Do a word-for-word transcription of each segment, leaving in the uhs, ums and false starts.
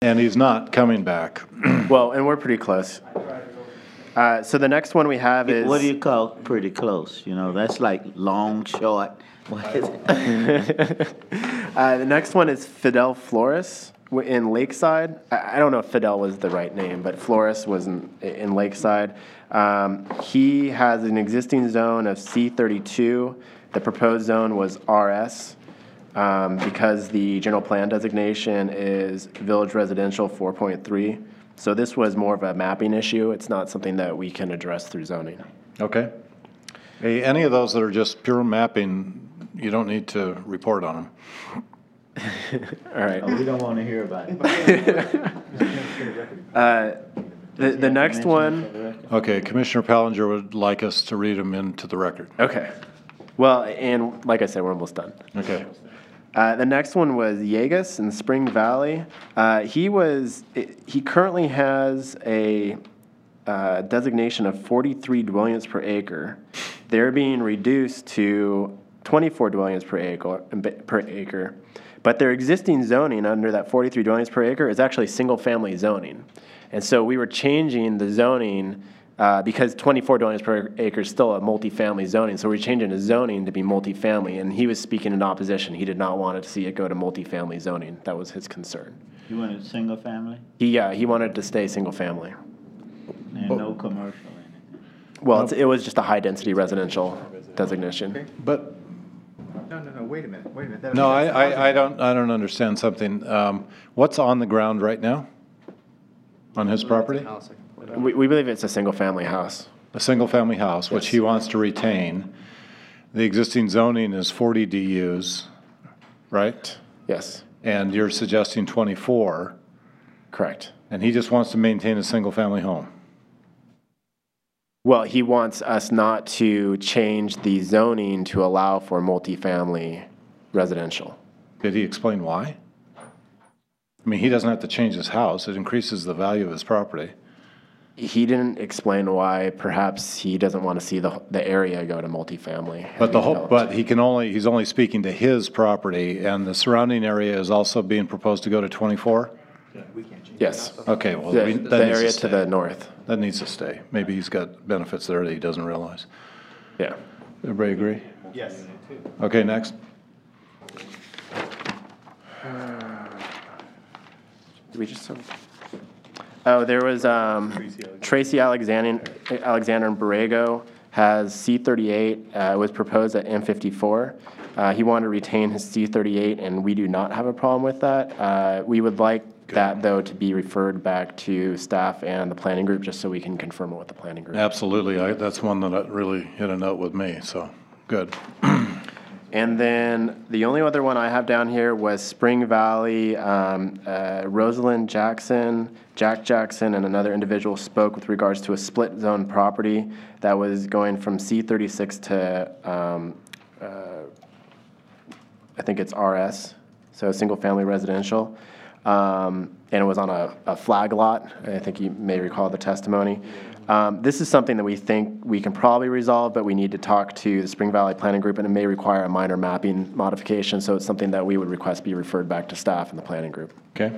And he's not coming back. Well, and we're pretty close. Uh, so the next one we have is... What do you call pretty close? You know, that's like long, short. What is it? uh, the next one is Fidel Flores w- in Lakeside. I, I don't know if Fidel was the right name, but Flores was in, in Lakeside. Um, he has an existing zone of C thirty-two. The proposed zone was R S um, because the general plan designation is Village Residential four point three. So this was more of a mapping issue. It's not something that we can address through zoning. Okay. Hey, any of those that are just pure mapping, you don't need to report on them. All right. Oh, we don't want to hear about it. Uh, the, the next one. Okay, Commissioner Pallinger would like us to read them into the record. Okay. Well, and like I said, we're almost done. Okay. Uh, the next one was Yegas in Spring Valley. Uh, he was, he currently has a uh, designation of forty-three dwellings per acre. They're being reduced to twenty-four dwellings per acre, per acre. But their existing zoning under that forty-three dwellings per acre is actually single-family zoning. And so we were changing the zoning uh, because twenty-four dwellings per acre is still a multifamily zoning. So we're changing the zoning to be multifamily. And he was speaking in opposition. He did not want to see it go to multifamily zoning. That was his concern. You want a single family He, yeah, he wanted to stay single-family. and no commercial in it? Well, it's, it was just a high-density residential designation. But, No, no, no, wait a minute, wait a minute. That- no, I, that's I, I housing. don't, I don't understand something. Um, what's on the ground right now? On his property? We, we believe it's a single-family house. A single-family house, which Yes. he wants to retain. The existing zoning is forty D Us, right? Yes, And you're suggesting twenty-four, correct. and he just wants to maintain a single-family home. Well, he wants us not to change the zoning to allow for multifamily residential. Did he explain why? I mean, he doesn't have to change his house. It increases the value of his property. He didn't explain why. Perhaps he doesn't want to see the, the area go to multifamily. But the whole, developed. but he can only, he's only speaking to his property, and the surrounding area is also being proposed to go to twenty-four? Yes, Okay, well, the, we- the that needs area to to the stay. north. That needs to stay. Maybe he's got benefits there that he doesn't realize. Yeah. Everybody agree? Yes. Okay, next. Did we just? Oh, there was um, Tracy Alexander, Alexander in Borrego has C thirty-eight. Uh, it was proposed at M fifty-four. Uh, he wanted to retain his C thirty-eight, and we do not have a problem with that. Uh, we would like that, though, to be referred back to staff and the planning group, just so we can confirm it with the planning group. Absolutely. I, that's one that really hit a note with me, so, good. And then the only other one I have down here was Spring Valley. Um, uh, Rosalind Jackson, Jack Jackson, and another individual spoke with regards to a split zone property that was going from C thirty-six to, um, uh, I think it's R S, so single family residential. Um, and it was on a, a flag lot. I think you may recall the testimony. Um, this is something that we think we can probably resolve, but we need to talk to the Spring Valley Planning Group, and it may require a minor mapping modification, so it's something that we would request be referred back to staff and the planning group. Okay?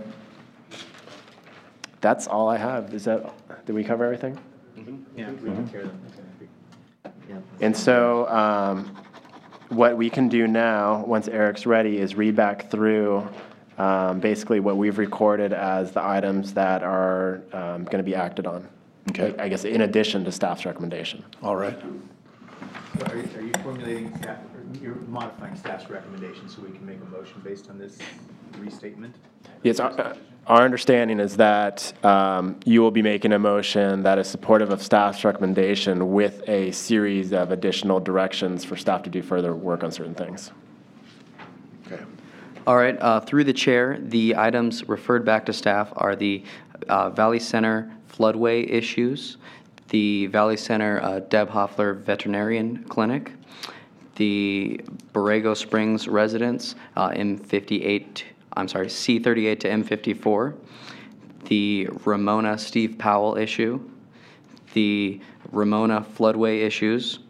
That's all I have. Is that, did we cover everything? Yeah, we can carry them. And so um, what we can do now, once Eric's ready, is read back through um, basically what we've recorded as the items that are um, going to be acted on. Okay. I guess in addition to staff's recommendation. All right. So Are you, are you formulating staff, or you're modifying staff's recommendations so we can make a motion based on this restatement? Yes, our, our understanding is that um, you will be making a motion that is supportive of staff's recommendation with a series of additional directions for staff to do further work on certain things. Okay. All right, uh, through the chair, the items referred back to staff are the uh, Valley Center floodway issues, the Valley Center uh, Deb Hoffler Veterinarian Clinic, the Borrego Springs residents, uh, M fifty-eight, I'm sorry, C thirty-eight to M fifty-four, the Ramona Steve Powell issue, the Ramona floodway issues,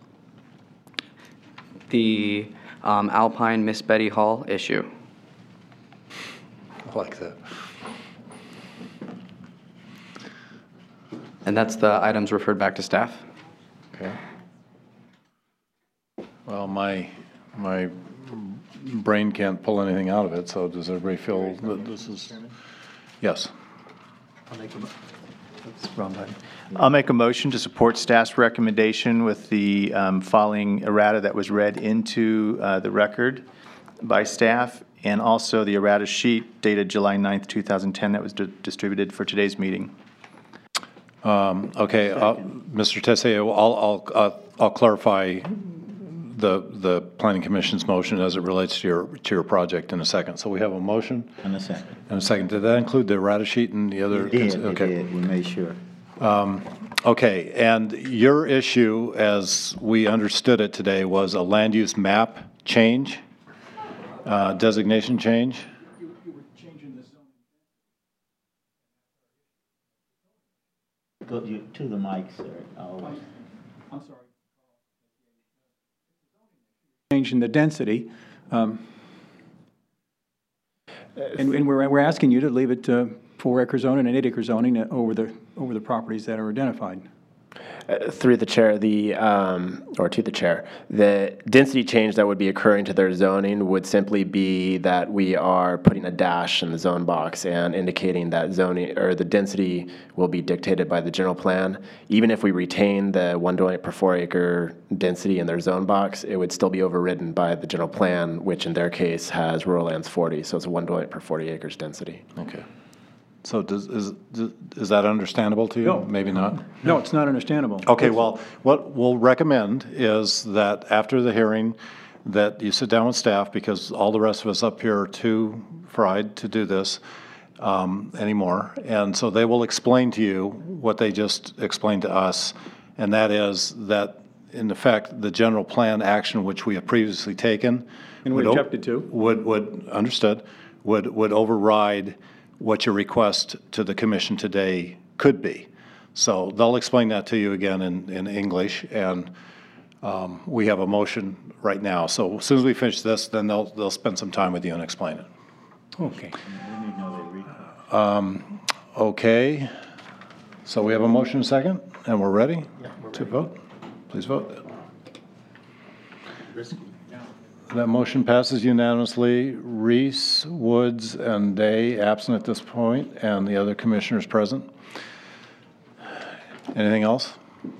the um, Alpine Miss Betty Hall issue. I like that. And that's the items referred back to staff. Okay. Well, my, my brain can't pull anything out of it, so does everybody feel that this is? Yes. I'll make a, mo- oops, wrong button. I'll make a motion to support staff's recommendation with the um, following errata that was read into uh, the record by staff, and also the errata sheet dated July ninth, two thousand ten that was di- distributed for today's meeting. Um, Okay, uh, Mister Tessio, I'll, I'll, uh, I'll clarify the, the planning commission's motion as it relates to your, to your project in a second. So we have a motion In a second. and a second. Did that include the errata sheet and the other? It did, it Okay. did, we made sure. Okay, and your issue, as we understood it today, was a land use map change, uh, designation change? Go you- to the mic, sir, always. I'm sorry. Change in the density. um, And, and we're, we're asking you to leave it to four acre zoning and eight acre zoning over the, over the properties that are identified. Uh, Through the chair, the, um, or to the chair, the density change that would be occurring to their zoning would simply be that we are putting a dash in the zone box and indicating that zoning, or the density will be dictated by the general plan. Even if we retain the one dwelling per four acre density in their zone box, it would still be overridden by the general plan, which in their case has rural lands forty, so it's a one dwelling per forty acres density. Okay. So does, is, is that understandable to you? No. Maybe not? No, it's not understandable. Okay, well, what we'll recommend is that after the hearing, that you sit down with staff, because all the rest of us up here are too fried to do this um, anymore. And so they will explain to you what they just explained to us, and that is that, in effect, the general plan action which we have previously taken. And we would o- objected to. Would, would, understood, would, would override what your request to the commission today could be. So they'll explain that to you again in, in English, and um, we have a motion right now. So as soon as we finish this, then they'll, they'll spend some time with you and explain it. Okay. We need to know the reason. Okay, so we have a motion and a second, and we're ready to vote? Please vote. That motion passes unanimously. Reese, Woods, and Day absent at this point, and the other commissioners present. Anything else?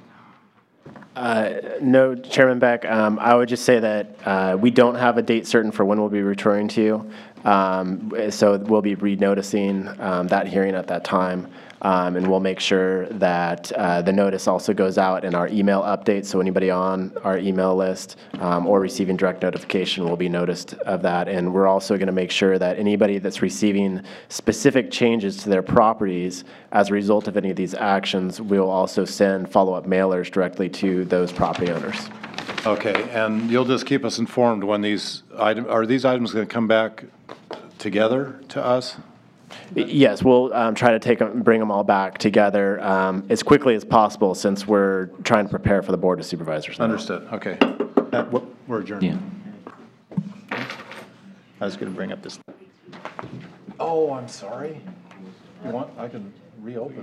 No, Chairman Beck, um, I would just say that uh, we don't have a date certain for when we'll be returning to you. Um, So we'll be renoticing um, that hearing at that time. Um, And we'll make sure that uh, the notice also goes out in our email updates. So anybody on our email list um, or receiving direct notification will be noticed of that. And we're also going to make sure that anybody that's receiving specific changes to their properties as a result of any of these actions, we'll also send follow-up mailers directly to those property owners. Okay, and you'll just keep us informed when these items, are these items going to come back together to us? Yes, we'll um, try to take them, bring them all back together um, as quickly as possible, since we're trying to prepare for the Board of Supervisors now. Understood, okay. We're adjourned. Yeah. I was going to bring up this. Oh, I'm sorry. You want, I can reopen.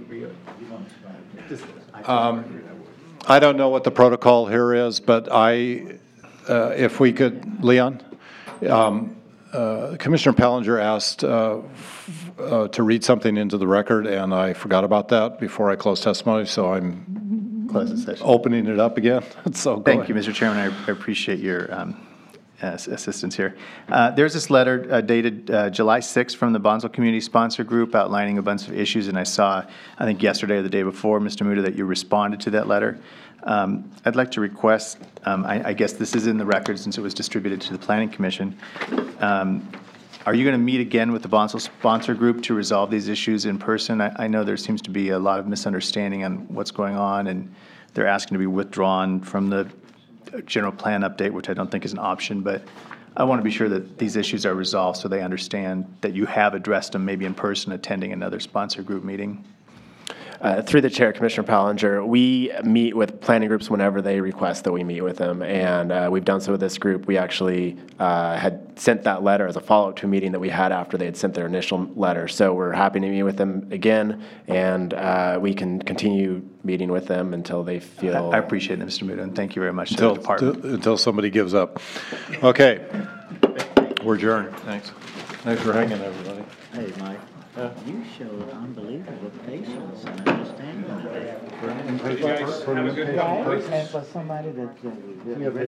Um, I don't know what the protocol here is, but I, uh, if we could, Leon, um, uh, Commissioner Pellinger asked uh, f- uh, to read something into the record, and I forgot about that before I closed testimony, so I'm Close the session. opening it up again. So go Thank ahead. you, Mister Chairman. I I appreciate your um, ass- assistance here. Uh, There's this letter uh, dated uh, July sixth from the Bonsall Community Sponsor Group outlining a bunch of issues, and I saw, I think yesterday or the day before, Mister Muda, that you responded to that letter. Um, I'd like to request, um, I I guess this is in the record since it was distributed to the Planning Commission. Um, Are you going to meet again with the Bonsall Sponsor Group to resolve these issues in person? I I know there seems to be a lot of misunderstanding on what's going on, and they're asking to be withdrawn from the general plan update, which I don't think is an option, but I want to be sure that these issues are resolved so they understand that you have addressed them, maybe in person, attending another sponsor group meeting. uh, through the chair, Commissioner Pallinger, we meet with planning groups whenever they request that we meet with them, and uh, we've done so with this group. We actually uh, had sent that letter as a follow-up to a meeting that we had after they had sent their initial letter. So we're happy to meet with them again, and uh, we can continue meeting with them until they feel. I appreciate that, Mister Muda, and thank you very much to the Until, department. until somebody gives up. Okay. We're adjourned. Thanks. Thanks for hanging, everybody. Hey, Mike, you showed unbelievable patience and understanding today. Hey, guys, have a good one. And for somebody that's. uh,